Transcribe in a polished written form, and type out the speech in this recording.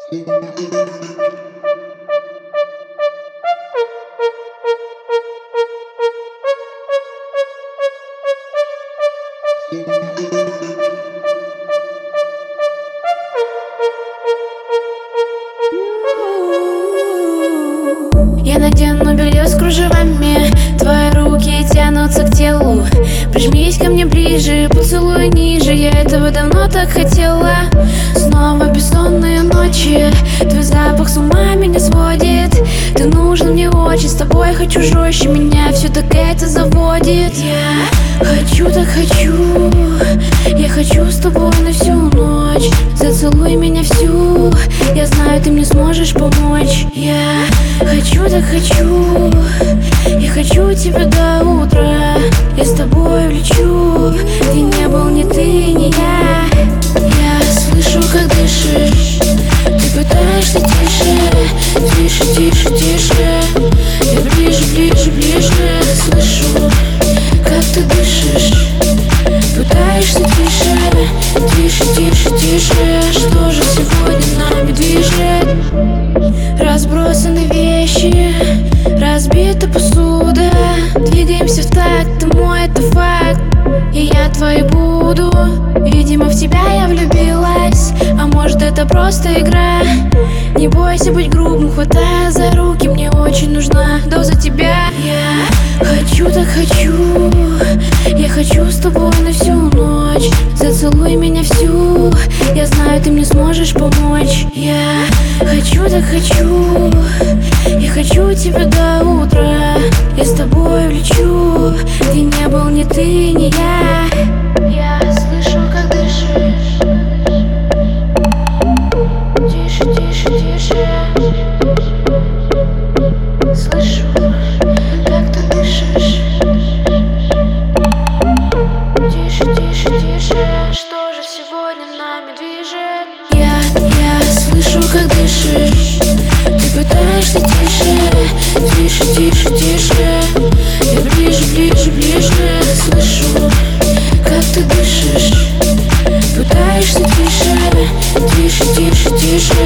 Я надену белье с кружевами, твои руки тянутся к телу. Прижмись ко мне ближе, поцелуй ниже, я этого давно так хотела. Снова бессонные ночи, твой запах с ума меня сводит. Ты нужен мне очень, с тобой хочу жестче, меня все так это заводит. Я хочу, так хочу, я хочу с тобой на всю ночь. Зацелуй меня всю, я знаю, ты мне сможешь помочь. Я хочу, так хочу, я хочу тебя до утра. Я с тобой улечу, где не был ни ты, ни я. Я слышу, как дышишь, ты пытаешься тише, тише, тише, тише. Я ближе, ближе, ближе, слышу, как ты дышишь. Пытаешься тише, тише, тише, тише. Что же сегодня нами движет? Разбросаны вещи, разбита посуда. Двигаемся в такт, ты мой, это факт. И я твоей буду. Видимо, в тебя я влюбилась, а может, это просто игра. Не бойся быть грубым, хватая за руки, мне очень нужна доза тебя. Я хочу, так хочу, я хочу с тобой на всю ночь. Зацелуй меня всю, я знаю, ты мне сможешь помочь. Я хочу, так хочу, я хочу тебя до утра. Я с тобой улечу, где не был ни ты, ни я. Я слышу, как дышишь, тише, тише, тише. Слышу, как ты дышишь, тише, тише, тише. Что же сегодня нами движет? Я слышу, как дышишь, ты пытаешься тише, тише, тише, тише. Я ближе, ближе, ближе, слышу, как ты дышишь. Пытаешься тише, тише, тише, тише.